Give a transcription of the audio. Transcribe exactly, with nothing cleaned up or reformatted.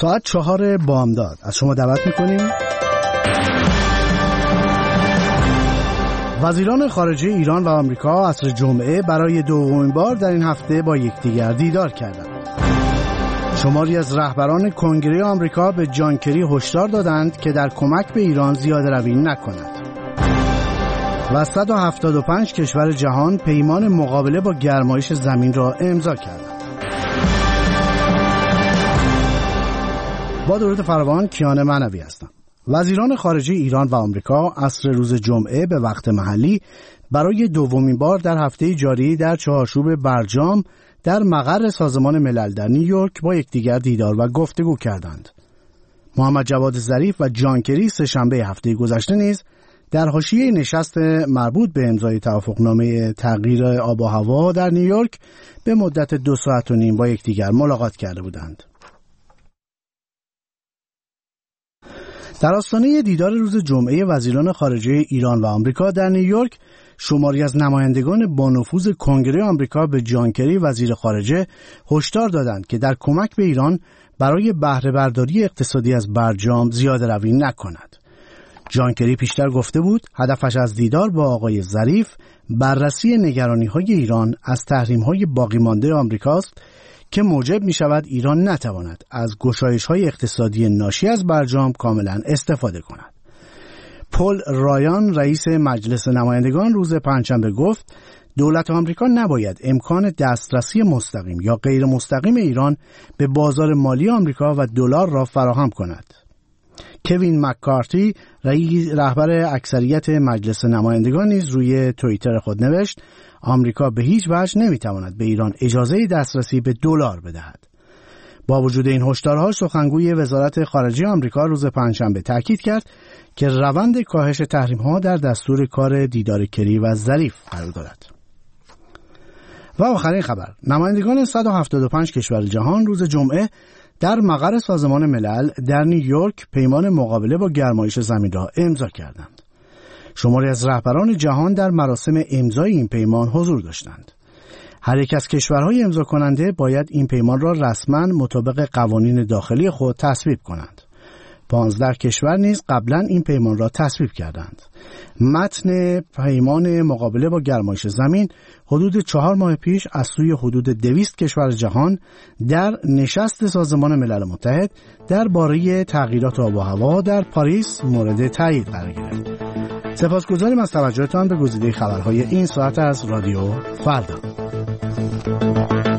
ساعت چهار بامداد از شما دعوت میکنیم وزیران خارجه ایران و آمریکا عصر جمعه برای دومین بار در این هفته با یکدیگر دیدار کردند. شماری از رهبران کنگره آمریکا به جان کری هشدار دادند که در کمک به ایران زیاده‌روی نکند. و صد و هفتاد و پنج کشور جهان پیمان مقابله با گرمایش زمین را امضا کردند. با درود فراوان، کیان معنوی هستم. وزیران خارجه ایران و آمریکا عصر روز جمعه به وقت محلی برای دومین بار در هفته جاری در چهارچوب برجام در مقر سازمان ملل در نیویورک با یکدیگر دیدار و گفتگو کردند. محمد جواد ظریف و جان کری سه‌شنبه هفته گذشته نیز در حاشیه نشست مربوط به امضای توافقنامه تغییر آب و هوا در نیویورک به مدت دو ساعت و نیم با یکدیگر ملاقات کرده بودند. در آستانه دیدار روز جمعه وزیران خارجه ایران و آمریکا در نیویورک، شماری از نمایندگان با نفوذ کنگره آمریکا به جان کری وزیر خارجه هشدار دادند که در کمک به ایران برای بهره برداری اقتصادی از برجام زیاده‌روی نکند. جان کری پیشتر گفته بود هدفش از دیدار با آقای ظریف بررسی نگرانی‌های ایران از تحریم‌های باقی مانده آمریکاست که موجب می شود ایران نتواند از گشایش‌های اقتصادی ناشی از برجام کاملا استفاده کند. پل رایان رئیس مجلس نمایندگان روز پنجشنبه گفت دولت آمریکا نباید امکان دسترسی مستقیم یا غیر مستقیم ایران به بازار مالی آمریکا و دلار را فراهم کند. کوین مککارتی رئیس رهبر اکثریت مجلس نمایندگان نیز روی توییتر خود نوشت آمریکا به هیچ وجه نمیتواند به ایران اجازه دسترسی به دلار بدهد. با وجود این هشدارها، سخنگوی وزارت خارجه آمریکا روز پنجشنبه تاکید کرد که روند کاهش تحریم‌ها در دستور کار دیدار کری و ظریف قرار دارد. و آخرین خبر، نمایندگان صد و هفتاد و پنج کشور جهان روز جمعه در مقر سازمان ملل در نیویورک پیمان مقابله با گرمایش زمین را امضا کردند. شماری از رهبران جهان در مراسم امضای این پیمان حضور داشتند. هر یک از کشورهای امضا کننده باید این پیمان را رسما مطابق قوانین داخلی خود تصویب کنند. پانزده کشور نیز قبلا این پیمان را تصویب کردند. متن پیمان مقابله با گرمایش زمین حدود چهار ماه پیش از سوی حدود دویست کشور جهان در نشست سازمان ملل متحد درباره تغییرات آب و هوا در پاریس مورد تایید قرار گرفت. سپاسگزاریم از توجهتان به گزیده خبرهای این ساعت از رادیو فردا.